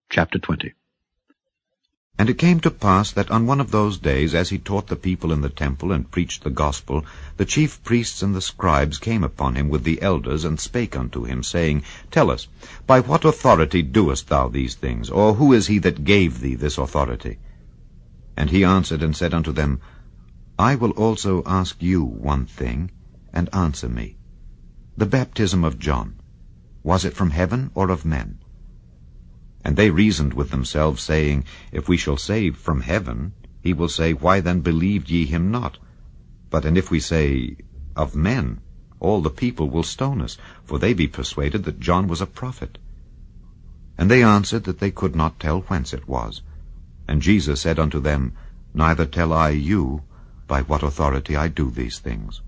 Chapter 20. And it came to pass that on one of those days, as he taught the people in the temple and preached the gospel, the chief priests and the scribes came upon him with the elders, and spake unto him, saying, Tell us, by what authority doest thou these things? Or who is he that gave thee this authority? And he answered and said unto them, I will also ask you one thing, and answer me. The baptism of John, was it from heaven or of men? And they reasoned with themselves, saying, If we shall say, From heaven, he will say, Why then believed ye him not? But and if we say, Of men, all the people will stone us, for they be persuaded that John was a prophet. And they answered that they could not tell whence it was. And Jesus said unto them, Neither tell I you by what authority I do these things.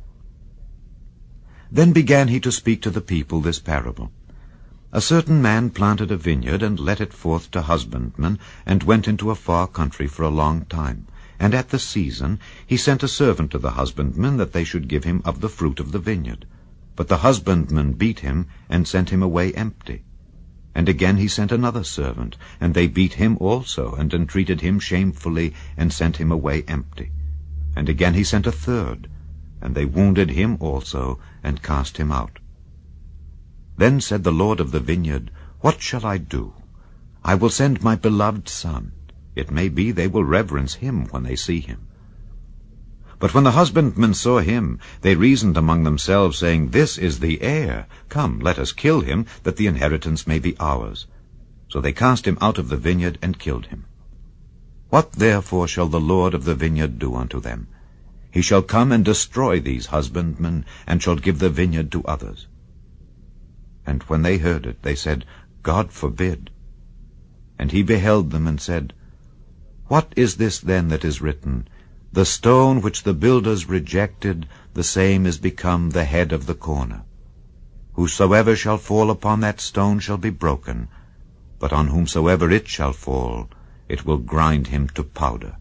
Then began he to speak to the people this parable. A certain man planted a vineyard, and let it forth to husbandmen, and went into a far country for a long time. And at the season he sent a servant to the husbandmen, that they should give him of the fruit of the vineyard. But the husbandmen beat him, and sent him away empty. And again he sent another servant, and they beat him also, and entreated him shamefully, and sent him away empty. And again he sent a third, and they wounded him also, and cast him out. Then said the Lord of the vineyard, What shall I do? I will send my beloved son. It may be they will reverence him when they see him. But when the husbandmen saw him, they reasoned among themselves, saying, This is the heir. Come, let us kill him, that the inheritance may be ours. So they cast him out of the vineyard, and killed him. What therefore shall the Lord of the vineyard do unto them? He shall come and destroy these husbandmen, and shall give the vineyard to others. And when they heard it, they said, God forbid. And he beheld them, and said, What is this then that is written? The stone which the builders rejected, the same is become the head of the corner. Whosoever shall fall upon that stone shall be broken, but on whomsoever it shall fall, it will grind him to powder.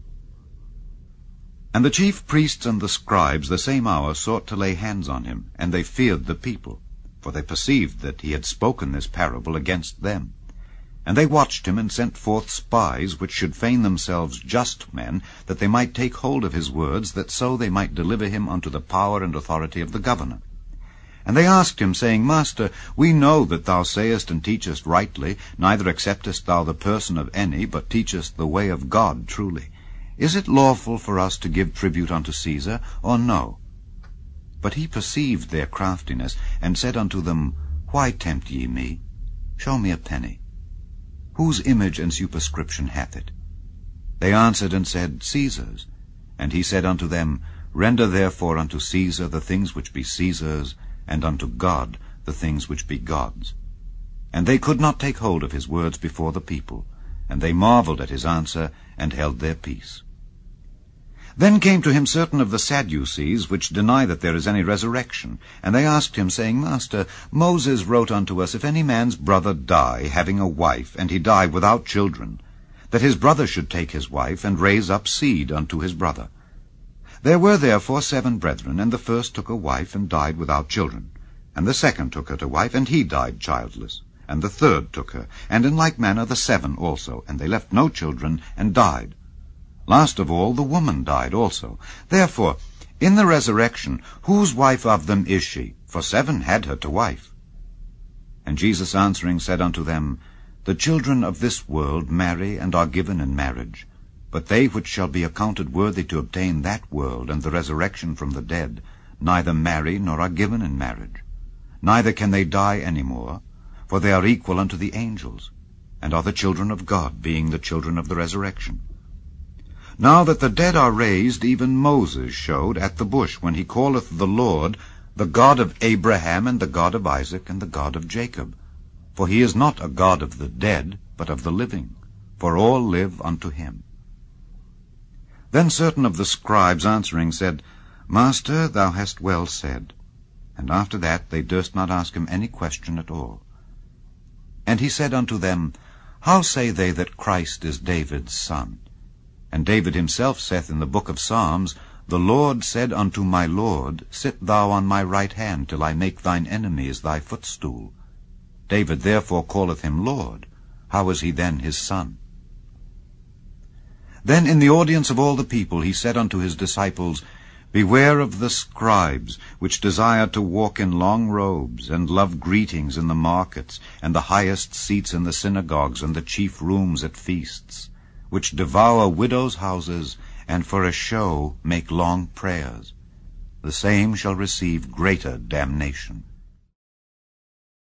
And the chief priests and the scribes the same hour sought to lay hands on him, and they feared the people, for they perceived that he had spoken this parable against them. And they watched him, and sent forth spies, which should feign themselves just men, that they might take hold of his words, that so they might deliver him unto the power and authority of the governor. And they asked him, saying, Master, we know that thou sayest and teachest rightly, neither acceptest thou the person of any, but teachest the way of God truly. Is it lawful for us to give tribute unto Caesar, or no? But he perceived their craftiness, and said unto them, Why tempt ye me? Show me a penny. Whose image and superscription hath it? They answered and said, Caesar's. And he said unto them, Render therefore unto Caesar the things which be Caesar's, and unto God the things which be God's. And they could not take hold of his words before the people, and they marveled at his answer, and held their peace. Then came to him certain of the Sadducees, which deny that there is any resurrection. And they asked him, saying, Master, Moses wrote unto us, If any man's brother die, having a wife, and he die without children, that his brother should take his wife, and raise up seed unto his brother. There were therefore 7 brethren, and the first took a wife, and died without children. And the second took her to wife, and he died childless. And the third took her, and in like manner the 7 also, and they left no children, and died. Last of all, the woman died also. Therefore, in the resurrection, whose wife of them is she? For 7 had her to wife. And Jesus answering said unto them, The children of this world marry, and are given in marriage. But they which shall be accounted worthy to obtain that world, and the resurrection from the dead, neither marry, nor are given in marriage. Neither can they die any more, for they are equal unto the angels, and are the children of God, being the children of the resurrection. Now that the dead are raised, even Moses showed at the bush, when he calleth the Lord, the God of Abraham, and the God of Isaac, and the God of Jacob. For he is not a God of the dead, but of the living, for all live unto him. Then certain of the scribes answering said, Master, thou hast well said. And after that they durst not ask him any question at all. And he said unto them, How say they that Christ is David's son? And David himself saith in the book of Psalms, The Lord said unto my Lord, Sit thou on my right hand, till I make thine enemies thy footstool. David therefore calleth him Lord. how was he then his son? Then in the audience of all the people he said unto his disciples, Beware of the scribes, which desire to walk in long robes, and love greetings in the markets, and the highest seats in the synagogues, and the chief rooms at feasts, which devour widows' houses, and for a show make long prayers. The same shall receive greater damnation.